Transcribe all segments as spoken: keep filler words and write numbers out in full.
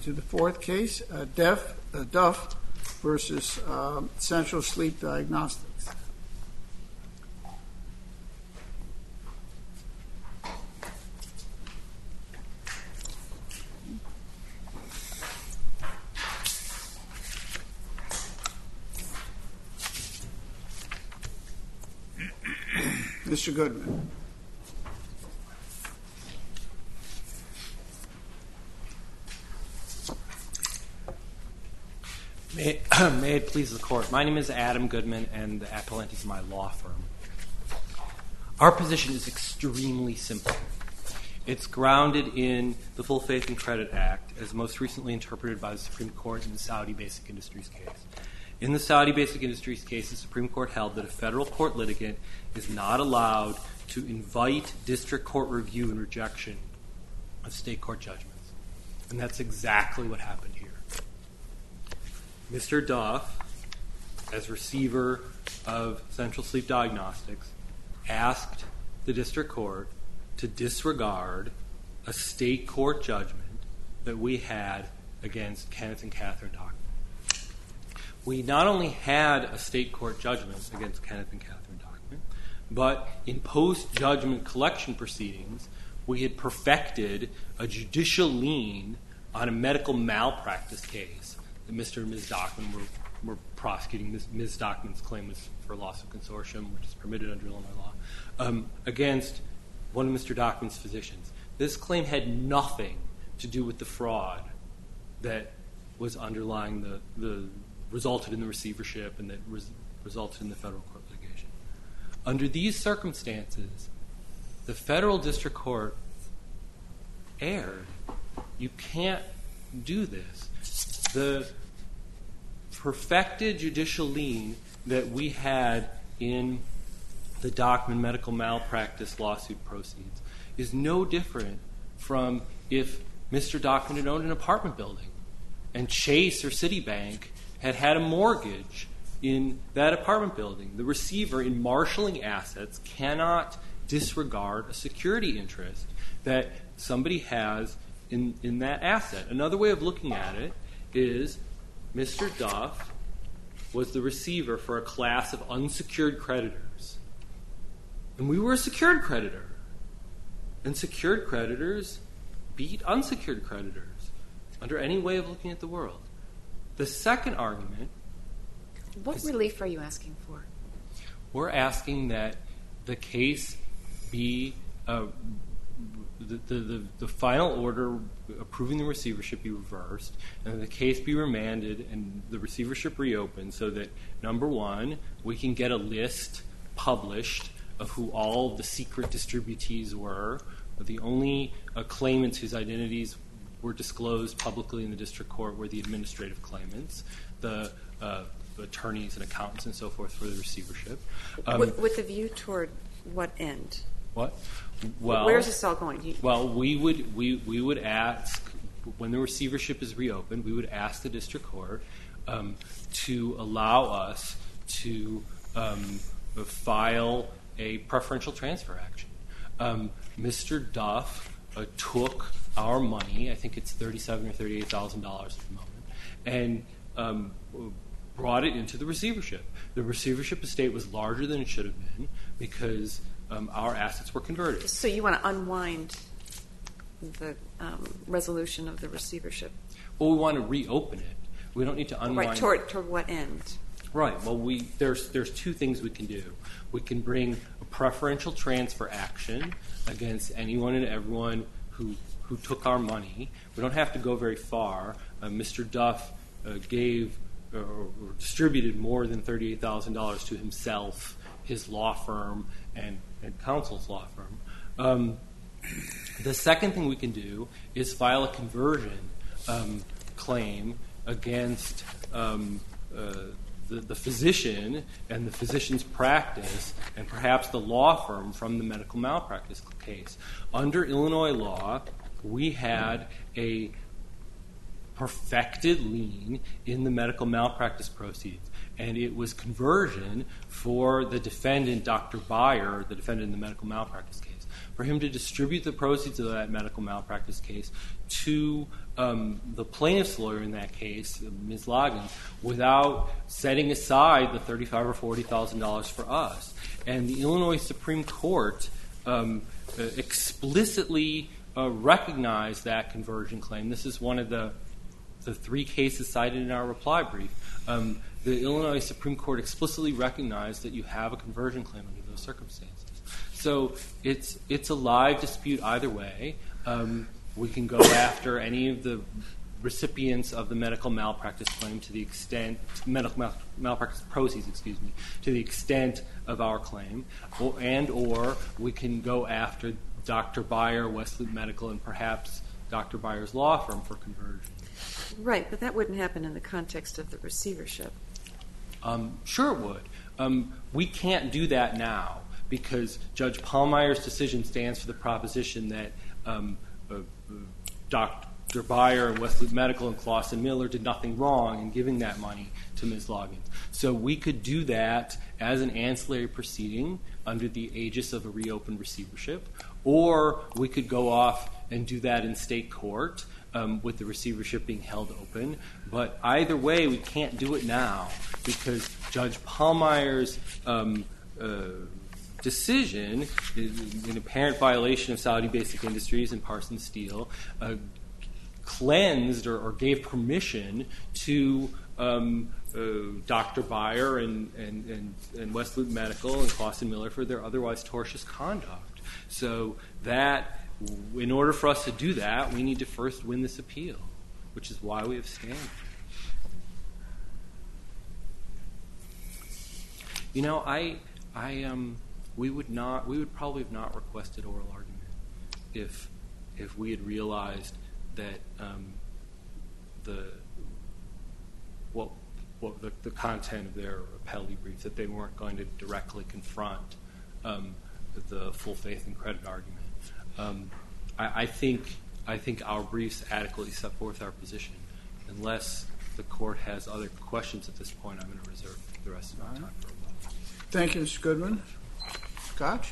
to the fourth case, uh, Def, uh, Duff versus um, Central Sleep Diagnostics. Mister Goodman. May, may it please the court. My name is Adam Goodman, and the appellant is my law firm. Our position is extremely simple. It's grounded in the Full Faith and Credit Act, as most recently interpreted by the Supreme Court in the Saudi Basic Industries case. In the Saudi Basic Industries case, the Supreme Court held that a federal court litigant is not allowed to invite district court review and rejection of state court judgments. And that's exactly what happened here. Mister Duff, as receiver of Central Sleep Diagnostics, asked the district court to disregard a state court judgment that we had against Kenneth and Catherine Dockman. We not only had a state court judgment against Kenneth and Catherine Dockman, but in post-judgment collection proceedings, we had perfected a judicial lien on a medical malpractice case that Mister and Miz Dockman were, were prosecuting. Miz Miz Dockman's claim was for a loss of consortium, which is permitted under Illinois law, um, against one of Mister Dockman's physicians. This claim had nothing to do with the fraud that was underlying the, the resulted in the receivership and that res, resulted in the federal court litigation. Under these circumstances, the federal district court erred. You can't do this. The perfected judicial lien that we had in the Dockman medical malpractice lawsuit proceeds is no different from if Mister Dockman had owned an apartment building and Chase or Citibank had had a mortgage in that apartment building. The receiver, in marshaling assets, cannot disregard a security interest that somebody has in, in that asset. Another way of looking at it is Mister Duff was the receiver for a class of unsecured creditors. And we were a secured creditor. And secured creditors beat unsecured creditors under any way of looking at the world. The second argument... What is, relief are you asking for? We're asking that the case be... Uh, the, the, the, the final order approving the receivership be reversed, and the case be remanded and the receivership reopened so that, number one, we can get a list published of who all the secret distributees were. The only uh, claimants whose identities were disclosed publicly in the district court were the administrative claimants, the uh, attorneys and accountants and so forth for the receivership. Um, with, with a view toward what end? What? Well, where's this all going? You... Well, we would we, we would ask, when the receivership is reopened, we would ask the district court um, to allow us to um, file a preferential transfer action. Um, Mister Duff uh, took our money, I think it's thirty-seven thousand dollars or thirty-eight thousand dollars at the moment, and um, brought it into the receivership. The receivership estate was larger than it should have been because um, our assets were converted. So you want to unwind the um, resolution of the receivership? Well, we want to reopen it. We don't need to unwind. Right, toward, toward what end? Right. Well, we there's there's two things we can do. We can bring a preferential transfer action against anyone and everyone who who took our money. We don't have to go very far. Uh, Mister Duff uh, gave uh, or distributed more than thirty-eight thousand dollars to himself, his law firm, and, and counsel's law firm. Um, the second thing we can do is file a conversion um, claim against um, uh, the, the physician and the physician's practice and perhaps the law firm from the medical malpractice case. Under Illinois law, we had a perfected lien in the medical malpractice proceeds, and it was conversion for the defendant, Doctor Byer, the defendant in the medical malpractice case. for him to distribute the proceeds of that medical malpractice case to um, the plaintiff's lawyer in that case, Miz Loggins, without setting aside the thirty-five thousand dollars or forty thousand dollars for us. And the Illinois Supreme Court um, uh, explicitly uh, recognized that conversion claim. This is one of the the three cases cited in our reply brief. Um, the Illinois Supreme Court explicitly recognized that you have a conversion claim under those circumstances. So it's it's a live dispute either way. Um, we can go after any of the recipients of the medical malpractice claim to the extent medical mal- malpractice proceeds, excuse me, to the extent of our claim, or, and or we can go after Doctor Beyer, Westloop Medical, and perhaps Doctor Beyer's law firm for conversion. Right, but that wouldn't happen in the context of the receivership. Um, sure it would. Um, we can't do that now because Judge Pallmeyer's decision stands for the proposition that um, uh, uh, Doctor Beyer and Westloop Medical and Clausen Miller did nothing wrong in giving that money to Miz Loggins. So we could do that as an ancillary proceeding under the aegis of a reopened receivership, or we could go off and do that in state court Um, with the receivership being held open. But either way, we can't do it now because Judge Pallmeyer's um, uh, decision, in apparent violation of Saudi Basic Industries and Parsons Steel, uh, cleansed or, or gave permission to um, uh, Doctor Beyer and, and, and, and Westloop Medical and Clausen Miller for their otherwise tortious conduct. So that in order for us to do that, we need to first win this appeal, which is why we have standing. You know, I, I, um, we would not, we would probably have not requested oral argument if, if we had realized that um, the, what, what the, the content of their appellee brief, that they weren't going to directly confront um, the full faith and credit argument. Um, I, I think I think our briefs adequately set forth our position. Unless the court has other questions at this point, I'm going to reserve the rest of my time for a while. Thank you, Mister Goodman. Scotch?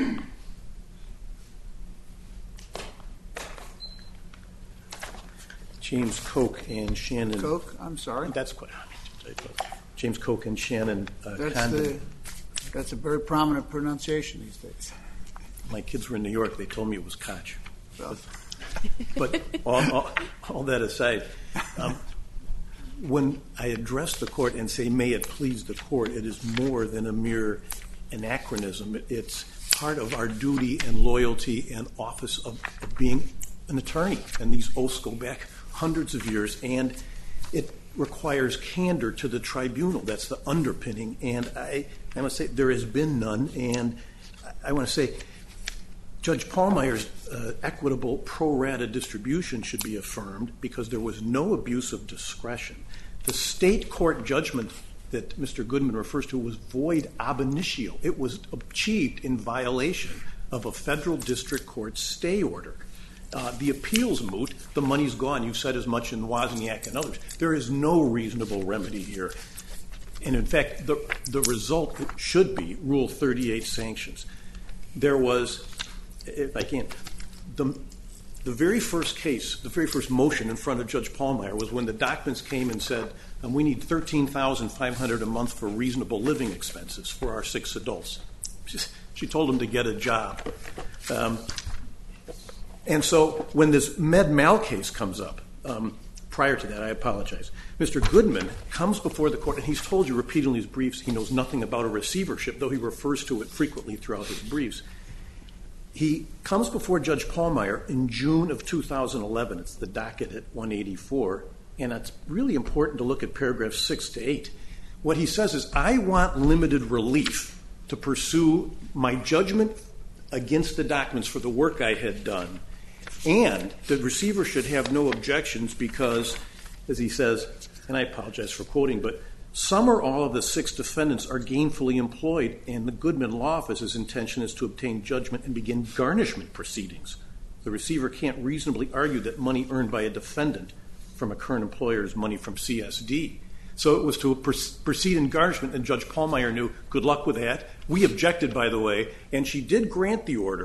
James Koch and Shannon. Koch, I'm sorry. That's quite. James Koch and Shannon uh, That's Condon. the, that's a very prominent pronunciation these days. My kids were in New York. They told me it was Koch. So. But all, all, all that aside, um, when I address the court and say, may it please the court, it is more than a mere anachronism. It's part of our duty and loyalty and office of, of being an attorney. And these oaths go back hundreds of years, and it requires candor to the tribunal. That's the underpinning. And I, I must say, there has been none. And I, I want to say, Judge Pallmeyer's uh, equitable pro rata distribution should be affirmed because there was no abuse of discretion. The state court judgment that Mister Goodman refers to was void ab initio. It was achieved in violation of a federal district court stay order. Uh, the appeal's moot. The money's gone. You've said as much in Wozniak and others. There is no reasonable remedy here. And in fact, the, the result should be Rule thirty-eight sanctions. There was, if I can, the, the very first case, the very first motion in front of Judge Pallmeyer was when the documents came and said, um, we need thirteen thousand five hundred dollars a month for reasonable living expenses for our six adults. She, she told him to get a job. Um, and so when this Med Mal case comes up, um, prior to that, I apologize, Mister Goodman comes before the court, and he's told you repeatedly in his briefs he knows nothing about a receivership, though he refers to it frequently throughout his briefs. He comes before Judge Pallmeyer in June of two thousand eleven. It's the docket at one eighty-four, and it's really important to look at paragraphs six to eight. What he says is, I want limited relief to pursue my judgment against the documents for the work I had done, and the receiver should have no objections because, as he says, and I apologize for quoting, but some or all of the six defendants are gainfully employed, and the Goodman Law Office's intention is to obtain judgment and begin garnishment proceedings. The receiver can't reasonably argue that money earned by a defendant from a current employer is money from C S D. So it was to proceed in garnishment, and Judge Pallmeyer knew, good luck with that. We objected, by the way, and she did grant the order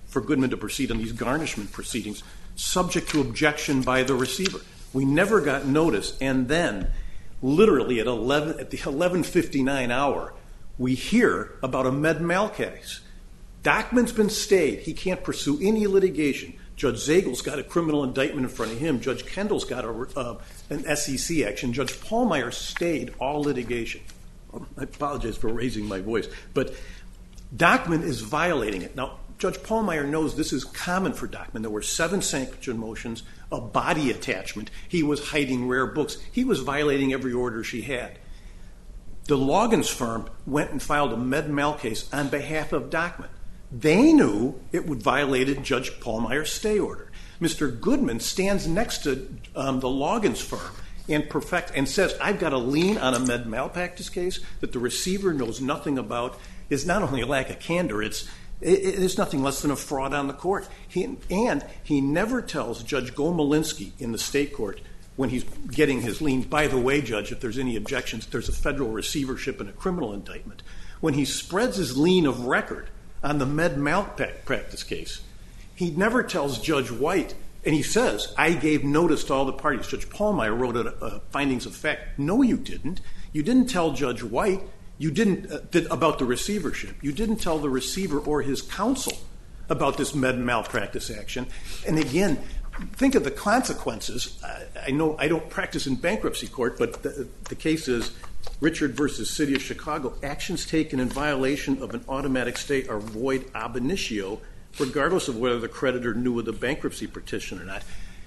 for Goodman to proceed on these garnishment proceedings, subject to objection by the receiver. We never got notice, and then, literally at eleven at the eleven fifty-nine hour, we hear about a Med-Mal case. Dockman's been stayed. He can't pursue any litigation. Judge Zagel's got a criminal indictment in front of him. Judge Kendall's got a, uh, an S E C action. Judge Pallmeyer stayed all litigation. I apologize for raising my voice, but Dockman is violating it. Now, Judge Pallmeyer knows this is common for Dockman. There were seven sanction motions, a body attachment. He was hiding rare books. He was violating every order she had. The Loggins firm went and filed a Med-Mal case on behalf of Dockman. They knew it would violate Judge Pallmeyer's stay order. Mister Goodman stands next to um, the Loggins firm and perfect and says, I've got a lien on a Med-Mal practice case that the receiver knows nothing about. Is not only a lack of candor, it's it, it's nothing less than a fraud on the court. He, and he never tells Judge Gomolinsky in the state court when he's getting his lien, by the way, Judge, if there's any objections, there's a federal receivership and a criminal indictment. When he spreads his lien of record on the Med-Mal practice case, he never tells Judge White, and he says, I gave notice to all the parties. Judge Pallmeyer wrote a, a findings of fact. No, you didn't. You didn't tell Judge White you didn't uh, th- about the receivership. You didn't tell the receiver or his counsel about this Med-Mal practice action. And again, think of the consequences. I, I know I don't practice in bankruptcy court, but the, the case is Richard versus City of Chicago. Actions taken in violation of an automatic stay are void ab initio, regardless of whether the creditor knew of the bankruptcy petition or not.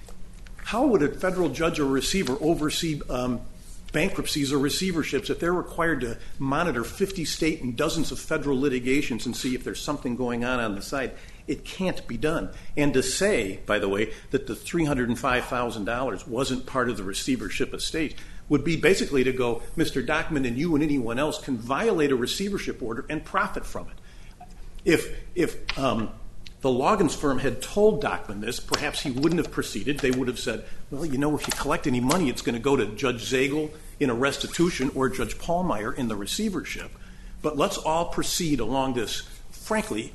How would a federal judge or receiver oversee um, bankruptcies or receiverships if they're required to monitor fifty state and dozens of federal litigations and see if there's something going on on the side? It can't be done. And to say, by the way, that the three hundred five thousand dollars wasn't part of the receivership estate would be basically to go, Mister Dockman and you and anyone else can violate a receivership order and profit from it. If if um, the Loggins firm had told Dockman this, perhaps he wouldn't have proceeded. They would have said, well, you know, if you collect any money, it's going to go to Judge Zagel in a restitution or Judge Pallmeyer in the receivership. But let's all proceed along this, frankly,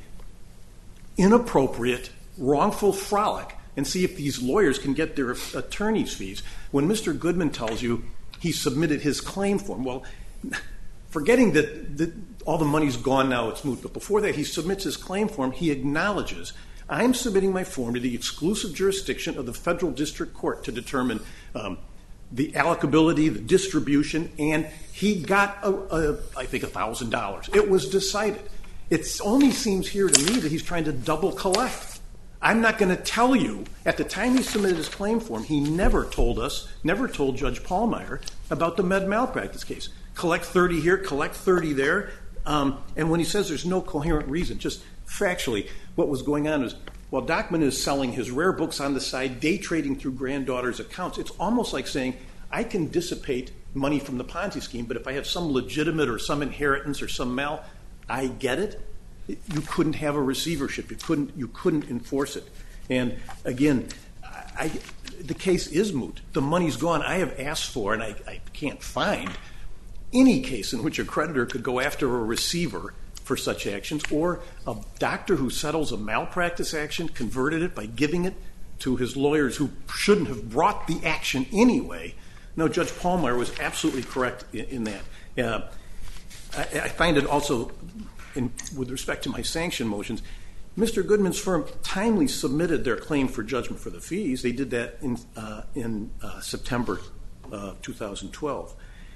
inappropriate, wrongful frolic and see if these lawyers can get their attorney's fees. When Mister Goodman tells you he submitted his claim form, well, forgetting that, that all the money's gone now, it's moot, but before that he submits his claim form, he acknowledges, I'm submitting my form to the exclusive jurisdiction of the federal district court to determine um, the allocability, the distribution, and he got, a, a, I think, one thousand dollars. It was decided. It only seems here to me that he's trying to double collect. I'm not going to tell you, at the time he submitted his claim form, he never told us, never told Judge Pallmeyer about the Med-Mal practice case. Collect thirty here, collect thirty there. Um, and when he says there's no coherent reason, just factually, what was going on is, while Dockman is selling his rare books on the side, day trading through granddaughter's accounts, it's almost like saying, I can dissipate money from the Ponzi scheme, but if I have some legitimate or some inheritance or some mal, I get it. You couldn't have a receivership. You couldn't. You couldn't enforce it. And again, I, the case is moot. The money's gone. I have asked for, and I, I can't find any case in which a creditor could go after a receiver for such actions, or a doctor who settles a malpractice action, converted it by giving it to his lawyers who shouldn't have brought the action anyway. No, Judge Pallmeyer was absolutely correct in, in that. Uh, I, I find it also, in, with respect to my sanction motions, Mister Goodman's firm timely submitted their claim for judgment for the fees. They did that in, uh, in uh, September uh, two thousand twelve.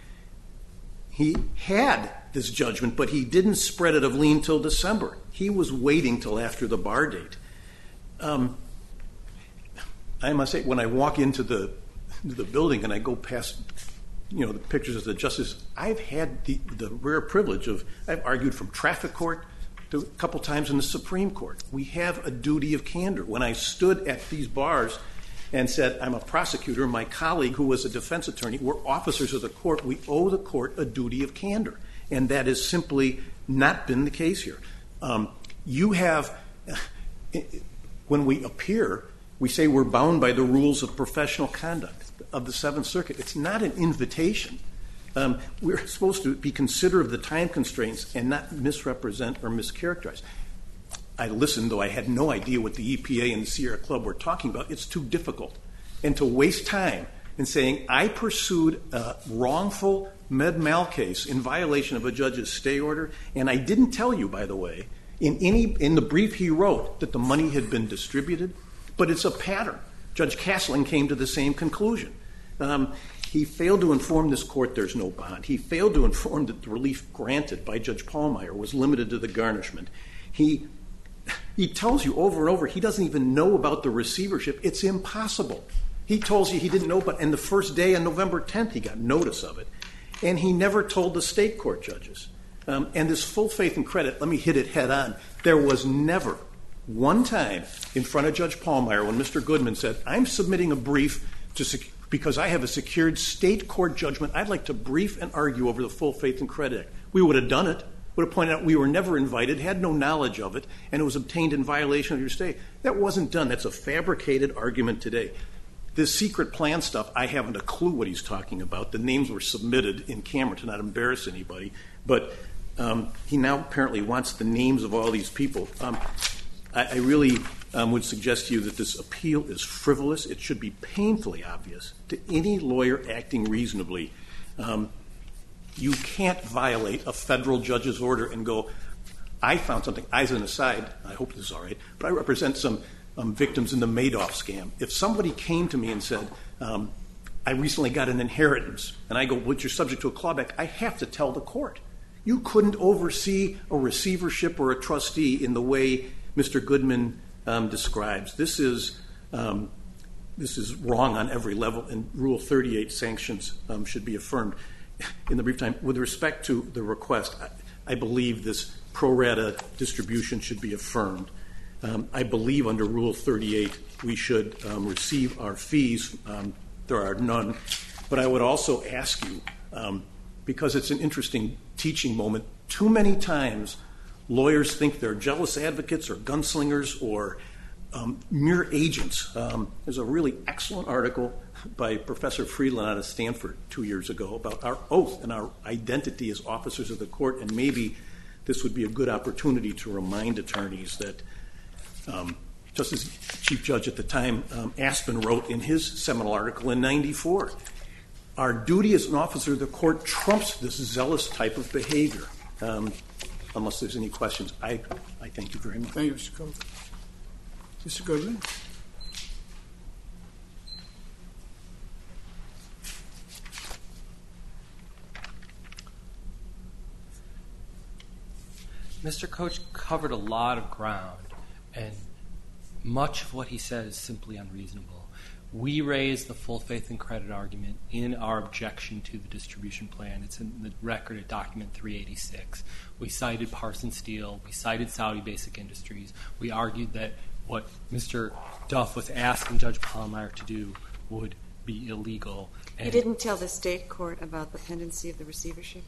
He had this judgment, but he didn't spread it of lien till December. He was waiting till after the bar date. Um, I must say, when I walk into the the building and I go past, you know, the pictures of the justice, I've had the, the rare privilege of, I've argued from traffic court to a couple times in the Supreme Court. We have a duty of candor. When I stood at these bars and said, I'm a prosecutor, my colleague who was a defense attorney, we're officers of the court, we owe the court a duty of candor. And that has simply not been the case here. Um, you have, when we appear, we say we're bound by the rules of professional conduct of the Seventh Circuit. It's not an invitation. Um, we're supposed to be considerate of the time constraints and not misrepresent or mischaracterize. I listened, though I had no idea what the E P A and the Sierra Club were talking about. It's too difficult. And to waste time in saying I pursued a wrongful med mal case in violation of a judge's stay order, and I didn't tell you, by the way, in any in the brief he wrote that the money had been distributed, but it's a pattern. Judge Castling came to the same conclusion. Um, he failed to inform this court there's no bond. He failed to inform that the relief granted by Judge Pallmeyer was limited to the garnishment. He he tells you over and over he doesn't even know about the receivership. It's impossible. He tells you he didn't know, but and the first day on November tenth he got notice of it. And he never told the state court judges. Um, and this full faith and credit, let me hit it head on. There was never one time in front of Judge Pallmeyer when Mister Goodman said, I'm submitting a brief to sec- because I have a secured state court judgment. I'd like to brief and argue over the full faith and credit act. We would have done it. Would have pointed out we were never invited, had no knowledge of it, and it was obtained in violation of your stay. That wasn't done. That's a fabricated argument today. This secret plan stuff, I haven't a clue what he's talking about. The names were submitted in camera to not embarrass anybody. But um, he now apparently wants the names of all these people. Um, I, I really um, would suggest to you that this appeal is frivolous. It should be painfully obvious to any lawyer acting reasonably. Um, you can't violate a federal judge's order and go, I found something. As an aside, I hope this is all right, but I represent some um, victims in the Madoff scam. If somebody came to me and said, um, I recently got an inheritance, and I go, well, you're subject to a clawback, I have to tell the court. You couldn't oversee a receivership or a trustee in the way Mister Goodman um, describes. This is um, this is wrong on every level, and Rule thirty-eight sanctions um, should be affirmed. In the brief time, with respect to the request, I, I believe this pro rata distribution should be affirmed. Um, I believe under Rule thirty-eight we should um, receive our fees. Um, there are none. But I would also ask you, um, because it's an interesting teaching moment, too many times lawyers think they're jealous advocates or gunslingers or um, mere agents. Um, there's a really excellent article by Professor Friedland out of Stanford two years ago about our oath and our identity as officers of the court, and maybe this would be a good opportunity to remind attorneys that um, just as Chief Judge at the time, um, Aspen wrote in his seminal article in ninety-four, our duty as an officer of the court trumps this zealous type of behavior. Um, unless there's any questions, I, I thank you very much. Thank you, Mister Coker. Mister Goodman? Mister Coach covered a lot of ground, and much of what he said is simply unreasonable. We raised the full faith and credit argument in our objection to the distribution plan. It's in the record at document three eighty-six. We cited Parsons Steel. We cited Saudi Basic Industries. We argued that what Mister Duff was asking Judge Pallmeyer to do would be illegal. And You didn't tell the state court about the pendency of the receivership?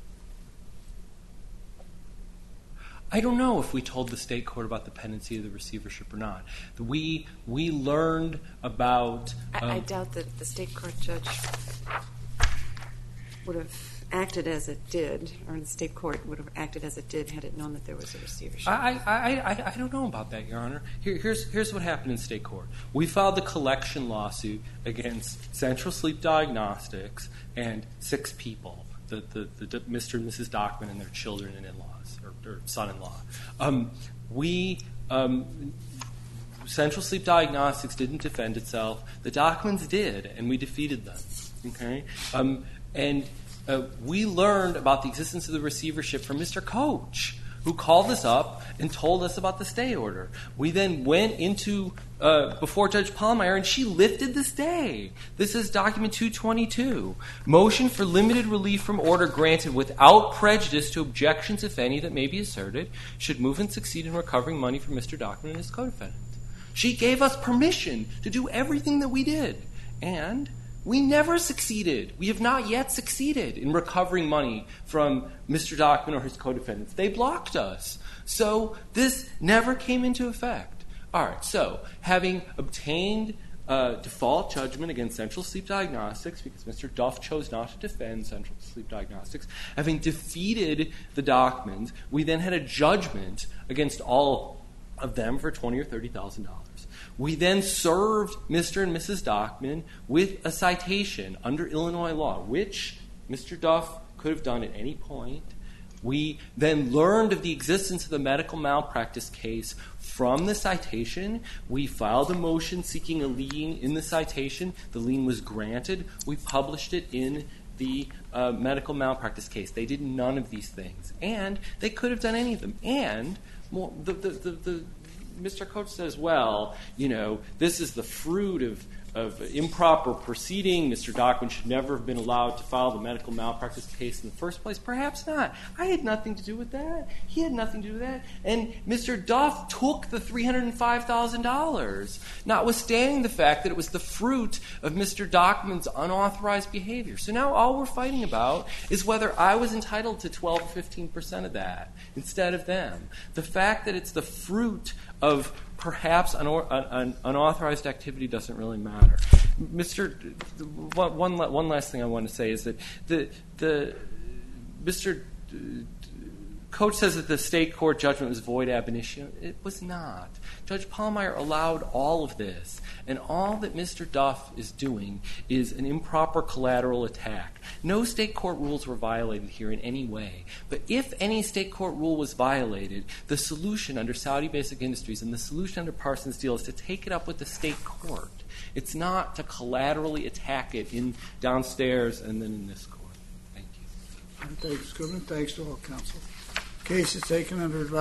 I don't know if we told the state court about the pendency of the receivership or not. We we learned about... Um, I, I doubt that the state court judge would have acted as it did, or the state court would have acted as it did had it known that there was a receivership. I, I, I, I don't know about that, Your Honor. Here, here's, here's what happened in state court. We filed the collection lawsuit against Central Sleep Diagnostics and six people, the, the, the Mister and Missus Dockman and their children and in-laws, or, or son-in-law. Um, we... Um, Central Sleep Diagnostics didn't defend itself. The Dockmans did, and we defeated them. Okay, um, and uh, we learned about the existence of the receivership from Mister Coach, who called us up and told us about the stay order. We then went into uh, before Judge Pallmeyer, and she lifted the stay. This is document two twenty-two. Motion for limited relief from order granted without prejudice to objections, if any, that may be asserted, should move and succeed in recovering money from Mister Dockman and his co-defendant. She gave us permission to do everything that we did, and we never succeeded. We have not yet succeeded in recovering money from Mister Dockman or his co-defendants. They blocked us. So this never came into effect. All right, so having obtained a default judgment against Central Sleep Diagnostics, because Mister Duff chose not to defend Central Sleep Diagnostics, having defeated the Dockmans, we then had a judgment against all of them for twenty or thirty thousand dollars. We then served Mister and Missus Dockman with a citation under Illinois law, which Mister Duff could have done at any point. We then learned of the existence of the medical malpractice case from the citation. We filed a motion seeking a lien in the citation. The lien was granted. We published it in the uh, medical malpractice case. They did none of these things, and they could have done any of them. And more, the, the, the, the Mister Coach says, well, you know, this is the fruit of, of improper proceeding. Mister Dockman should never have been allowed to file the medical malpractice case in the first place. Perhaps not. I had nothing to do with that. He had nothing to do with that. And Mister Duff took the three hundred five thousand dollars, notwithstanding the fact that it was the fruit of Mister Dockman's unauthorized behavior. So now all we're fighting about is whether I was entitled to twelve or fifteen percent of that instead of them. The fact that it's the fruit of perhaps an, an unauthorized activity doesn't really matter. Mister One, one, one last thing I want to say is that the the Mister Coach says that the state court judgment was void ab initio. It was not. Judge Pallmeyer allowed all of this, and all that Mister Duff is doing is an improper collateral attack. No state court rules were violated here in any way, but if any state court rule was violated, the solution under Saudi Basic Industries and the solution under Parsons Deal is to take it up with the state court. It's not to collaterally attack it in downstairs and then in this court. Thank you. Thanks, Goodman. Thanks to all counsel. Case is taken under advisory.